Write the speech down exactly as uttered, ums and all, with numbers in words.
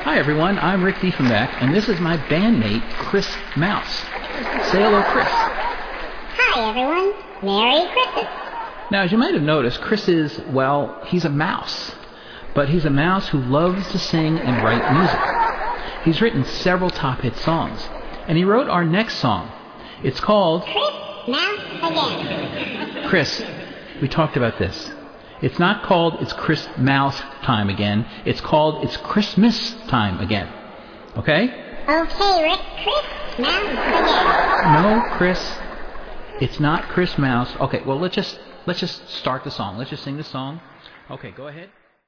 Hi everyone, I'm Rick Diefenbach, and this is my bandmate, Chris Mouse. Say hello, Chris. Hi everyone, Merry Christmas. Now, as you might have noticed, Chris is, well, he's a mouse. But he's a mouse who loves to sing and write music. He's written several top hit songs, and he wrote our next song. It's called Chris Mouse Again. Chris, we talked about this. It's not called It's Chris Mouse Time Again. It's called It's Christmas Time Again. Okay? Okay, Rick. Chris Mouse Again. No, Chris. It's not Chris Mouse. Okay, well, let's just let's just start the song. Let's just sing the song. Okay, go ahead.